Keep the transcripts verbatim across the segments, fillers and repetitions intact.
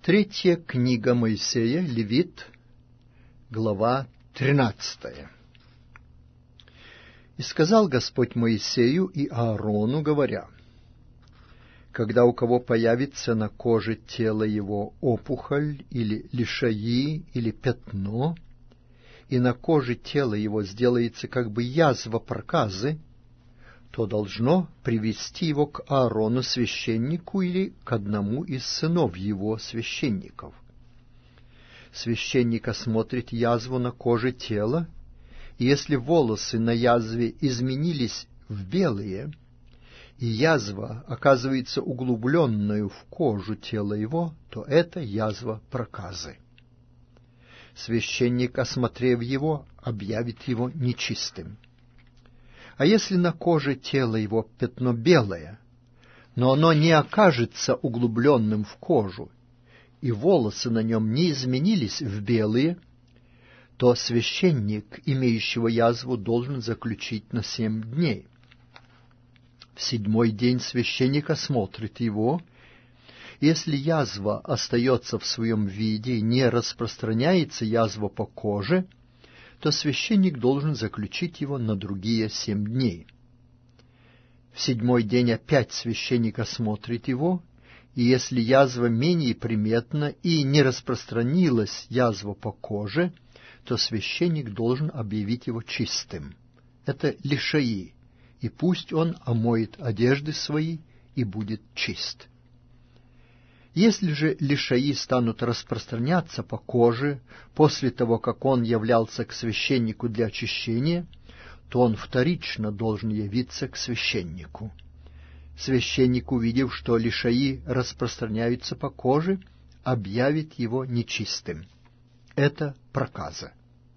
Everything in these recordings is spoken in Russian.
Третья книга Моисея, Левит, глава тринадцатая. «И сказал Господь Моисею и Аарону, говоря: когда у кого появится на коже тела его опухоль, или лишаи, или пятно, и на коже тела его сделается как бы язва проказы, то должно привести его к Аарону священнику или к одному из сынов его священников. Священник осмотрит язву на коже тела, и если волосы на язве изменились в белые, и язва оказывается углубленную в кожу тела его, то это язва проказы. Священник, осмотрев его, объявит его нечистым. А если на коже тела его пятно белое, но оно не окажется углубленным в кожу, и волосы на нем не изменились в белые, то священник, имеющего язву, должен заключить на семь дней. В седьмой день священник осмотрит его. Если язва остается в своем виде и не распространяется язва по коже, то священник должен заключить его на другие семь дней. В седьмой день опять священник осмотрит его, и если язва менее приметна и не распространилась язва по коже, то священник должен объявить его чистым. Это лишаи, и пусть он омоет одежды свои и будет чист. Если же лишаи станут распространяться по коже после того, как он являлся к священнику для очищения, то он вторично должен явиться к священнику. Священник, увидев, что лишаи распространяются по коже, объявит его нечистым. Это проказа.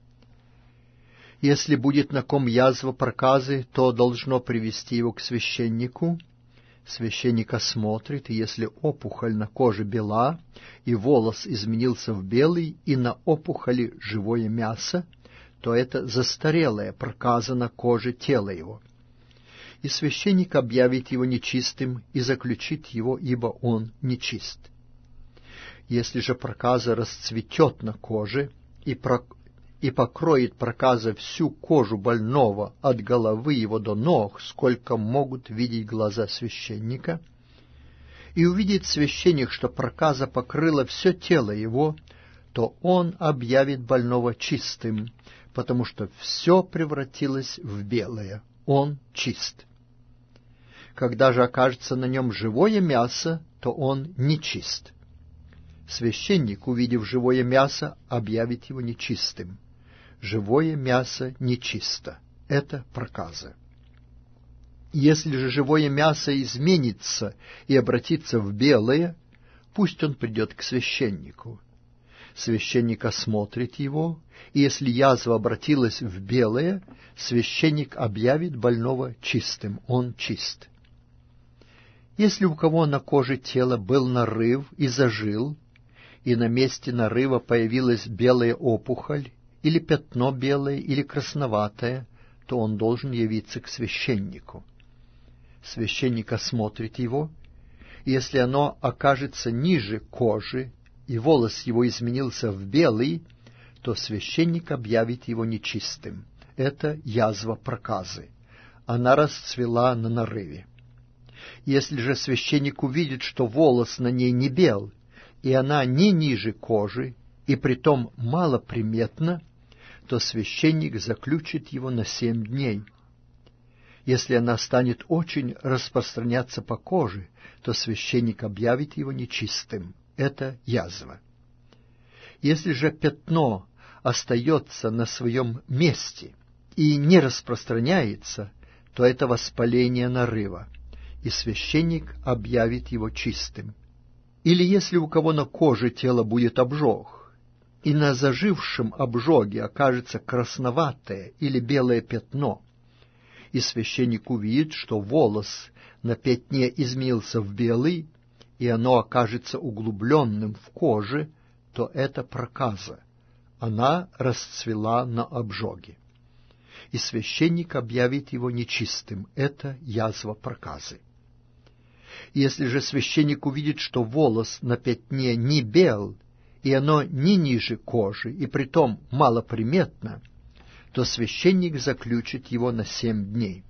Если будет на ком язва проказы, то должно привести его к священнику. Священник осмотрит, и если опухоль на коже бела, и волос изменился в белый, и на опухоли живое мясо, то это застарелая проказа на коже тела его. И священник объявит его нечистым и заключит его, ибо он нечист. Если же проказа расцветет на коже и, про... и покроет проказа всю кожу больного от головы его до ног, сколько могут видеть глаза священника, и увидит священник, что проказа покрыла все тело его, то он объявит больного чистым, потому что все превратилось в белое, он чист. Когда же окажется на нем живое мясо, то он нечист. Священник, увидев живое мясо, объявит его нечистым. Живое мясо нечисто. Это проказа. Если же живое мясо изменится и обратится в белое, пусть он придет к священнику. Священник осмотрит его, и если язва обратилась в белое, священник объявит больного чистым, он чист. Если у кого на коже тела был нарыв и зажил, и на месте нарыва появилась белая опухоль, или пятно белое, или красноватое, то он должен явиться к священнику. Священник осмотрит его, и если оно окажется ниже кожи, и волос его изменился в белый, то священник объявит его нечистым. Это язва проказы. Она расцвела на нарыве. Если же священник увидит, что волос на ней не бел, и она не ниже кожи, и притом малоприметна, то священник заключит его на семь дней. Если она станет очень распространяться по коже, то священник объявит его нечистым. Это язва. Если же пятно остается на своем месте и не распространяется, то это воспаление нарыва, и священник объявит его чистым. Или если у кого на коже тело будет обжог, и на зажившем обжоге окажется красноватое или белое пятно, и священник увидит, что волос на пятне изменился в белый, и оно окажется углубленным в коже, то это проказа. Она расцвела на обжоге. И священник объявит его нечистым. Это язва проказы. Если же священник увидит, что волос на пятне не бел, и оно не ниже кожи, и притом малоприметно, то священник заключит его на семь дней.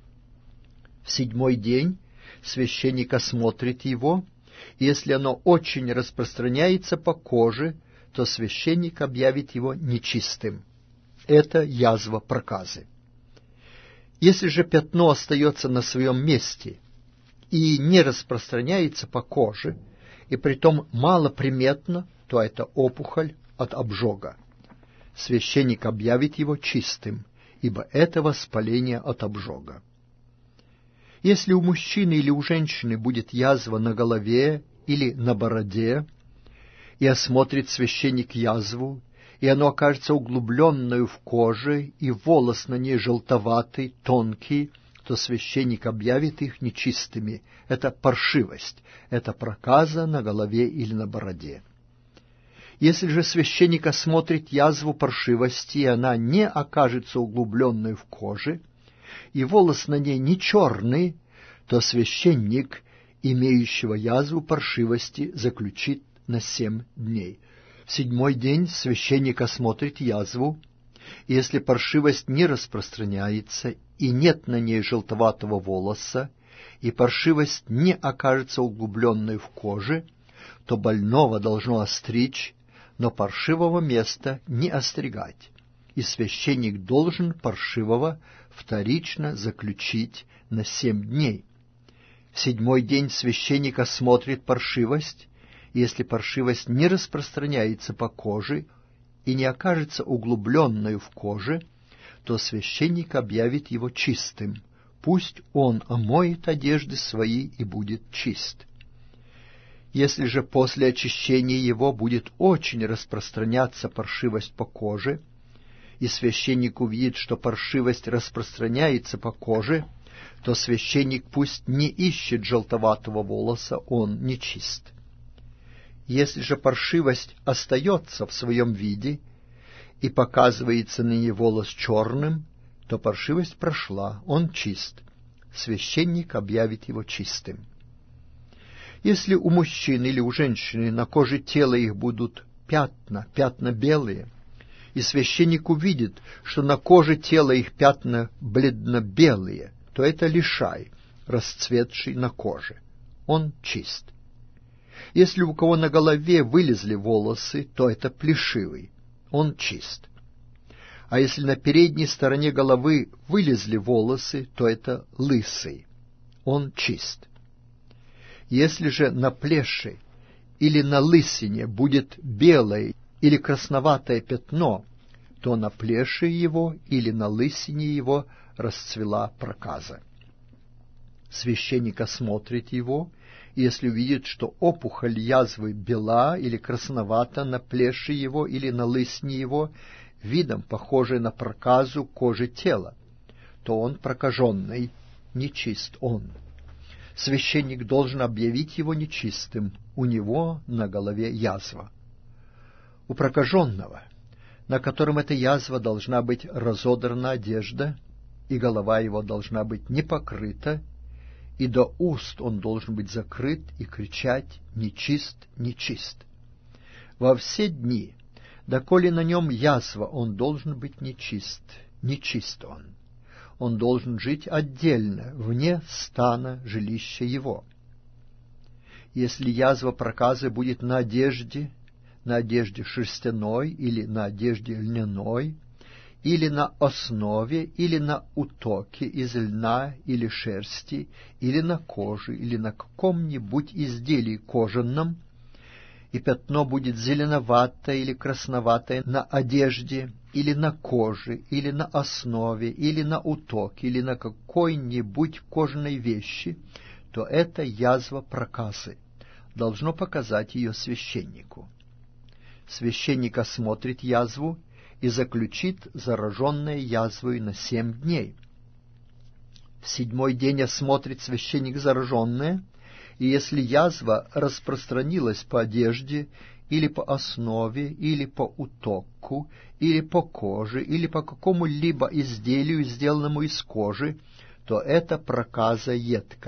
В седьмой день священник осмотрит его, и если оно очень распространяется по коже, то священник объявит его нечистым. Это язва проказы. Если же пятно остается на своем месте и не распространяется по коже, и притом малоприметно, то это опухоль от обжога. Священник объявит его чистым, ибо это воспаление от обжога. Если у мужчины или у женщины будет язва на голове или на бороде, и осмотрит священник язву, и оно окажется углубленную в коже, и волос на ней желтоватый, тонкий, то священник объявит их нечистыми. Это паршивость, это проказа на голове или на бороде. Если же священник осмотрит язву паршивости, и она не окажется углубленной в коже, и волос на ней не черный, то священник, имеющего язву паршивости, заключит на семь дней. В седьмой день священник осмотрит язву, и если паршивость не распространяется, и нет на ней желтоватого волоса, и паршивость не окажется углубленной в коже, то больного должно остричь, но паршивого места не остригать, и священник должен паршивого вторично заключить на семь дней. В седьмой день священник осмотрит паршивость, и если паршивость не распространяется по коже и не окажется углубленной в коже, то священник объявит его чистым. Пусть он омоет одежды свои и будет чист. Если же после очищения его будет очень распространяться паршивость по коже, и священник увидит, что паршивость распространяется по коже, то священник пусть не ищет желтоватого волоса, он нечист. Если же паршивость остается в своем виде и показывается на ней волос черным, то паршивость прошла, он чист. Священник объявит его чистым. Если у мужчин или у женщины на коже тела их будут пятна, пятна белые, и священник увидит, что на коже тела их пятна бледно-белые, то это лишай, расцветший на коже. Он чист. Если у кого на голове вылезли волосы, то это плешивый. Он чист. А если на передней стороне головы вылезли волосы, то это лысый. Он чист. Если же на плеше или на лысине будет белое или красноватое пятно, то на плеше его или на лысине его расцвела проказа. Священник осмотрит его, и если увидит, что опухоль язвы бела или красновата на плеше его или на лысине его, видом похожей на проказу кожи тела, то он прокаженный, нечист он. Священник должен объявить его нечистым, у него на голове язва. У прокаженного, на котором эта язва, должна быть разодрана одежда, и голова его должна быть не покрыта, и до уст он должен быть закрыт и кричать «нечист, нечист». Во все дни, доколе на нем язва, он должен быть нечист, нечист он. Он должен жить отдельно, вне стана жилища его. Если язва проказы будет на одежде, на одежде шерстяной или на одежде льняной, или на основе, или на утоке из льна или шерсти, или на коже, или на каком-нибудь изделии кожаном, и пятно будет зеленоватое или красноватое на одежде, или на коже, или на основе, или на утоке, или на какой-нибудь кожаной вещи, то это язва проказы. Должно показать ее священнику. Священник осмотрит язву и заключит зараженное язвой на семь дней. В седьмой день осмотрит священник зараженное, и если язва распространилась по одежде, или по основе, или по утоку, или по коже, или по какому-либо изделию, сделанному из кожи, то это проказа едкая,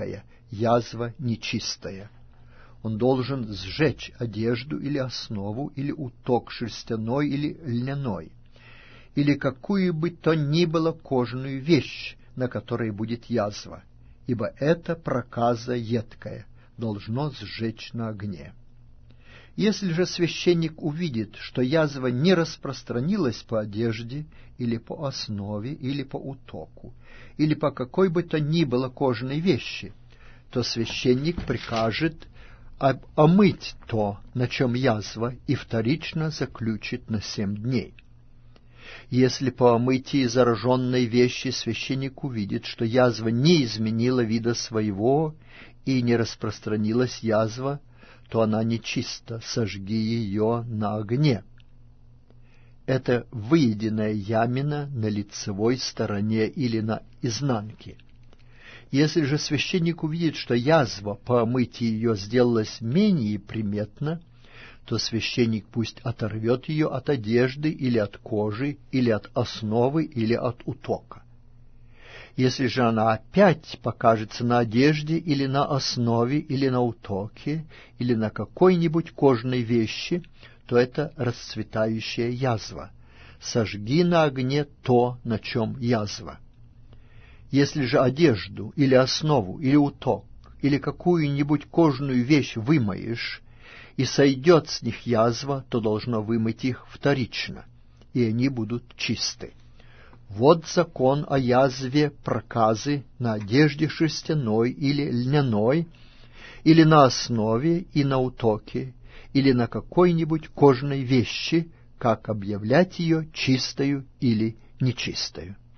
язва нечистая. Он должен сжечь одежду или основу, или уток шерстяной или льняной, или какую бы то ни было кожаную вещь, на которой будет язва, ибо это проказа едкая, должно сжечь на огне. Если же священник увидит, что язва не распространилась по одежде, или по основе, или по утоку, или по какой бы то ни было кожаной вещи, то священник прикажет омыть то, на чем язва, и вторично заключит на семь дней. Если по омытии зараженной вещи священник увидит, что язва не изменила вида своего и не распространилась язва, то она нечиста, сожги ее на огне. Это выеденная ямина на лицевой стороне или на изнанке. Если же священник увидит, что язва по омытии ее сделалась менее приметна, то священник пусть оторвет ее от одежды или от кожи, или от основы, или от утока. Если же она опять покажется на одежде или на основе, или на утоке, или на какой-нибудь кожаной вещи, то это расцветающая язва. Сожги на огне то, на чем язва. Если же одежду, или основу, или уток, или какую-нибудь кожаную вещь вымоешь, и сойдет с них язва, то должно вымыть их вторично, и они будут чисты. Вот закон о язве проказы на одежде шерстяной или льняной, или на основе и на утоке, или на какой-нибудь кожаной вещи, как объявлять ее чистою или нечистою.